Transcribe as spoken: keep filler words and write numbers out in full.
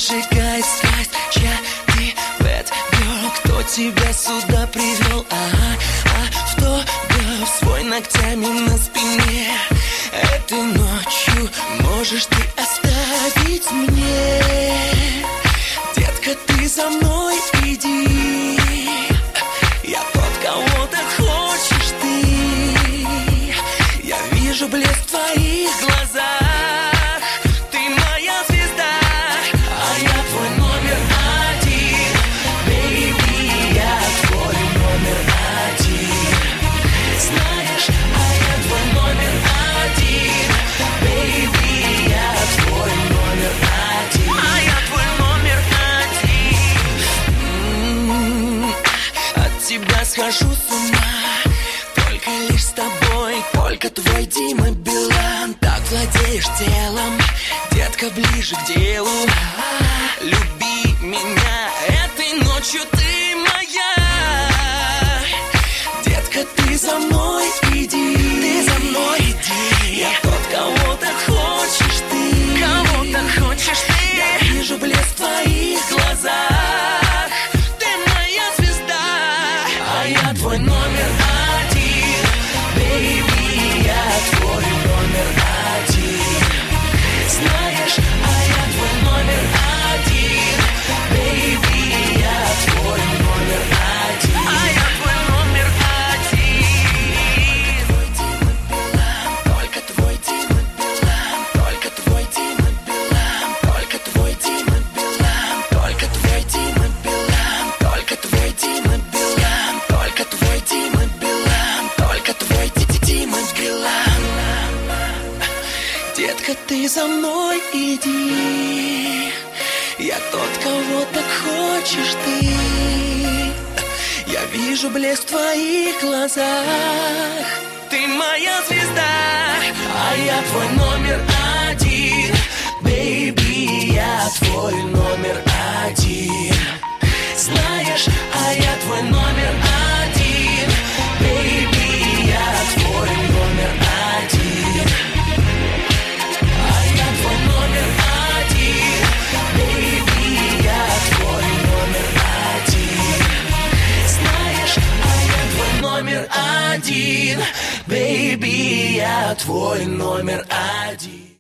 поджигает страсть. Я, ты, bad girl, кто тебя сюда привел? Ага, а в топгав свой ногтями на спине. Этой ночью можешь ты оставить мне. Детка, ты за мной иди. Я тот, кого ты хочешь ты. Я вижу блеск в твоих глазах. Ты моя звезда, а я твой номер один. Бэйби, я твой номер один. Знаешь, а я твой номер один. Бэйби, я твой номер один. А я твой номер один. М-м-м. От тебя схожу с ума. Только лишь с тобой. Только твой Дима Билан. Так владеешь телом. Детка, ближе к делу. Люби меня. Этой ночью ты моя. Детка, ты за мной иди. Ты за мной иди. Я тот, кого ты хочешь ты. Кого ты хочешь ты. Я вижу блеск в твоих глазах. Ты моя звезда, а я твой номер один. Бэйби, я твой номер один. Знаешь, а я твой номер один. Бэйби, я твой номер один. А я твой номер один. Только твой Дима Билан. Только твой Дима Билан. Только твой Дима Билан. Только твой Дима Билан. Только твой Дима Билан. Только твой Дима Билан. Только твой Дима Билан. Детка, ты за мной иди. Я тот, кого так хочешь ты. Я вижу блеск в твоих глазах. Ты моя звезда, а я твой номер один. Бэйби, я твой номер один. Знаешь, а я твой номер один. Бэйби, я твой номер один. А я твой номер один. Бэйби, я твой номер один. Знаешь, а я твой номер один. Бэйби, я твой номер один.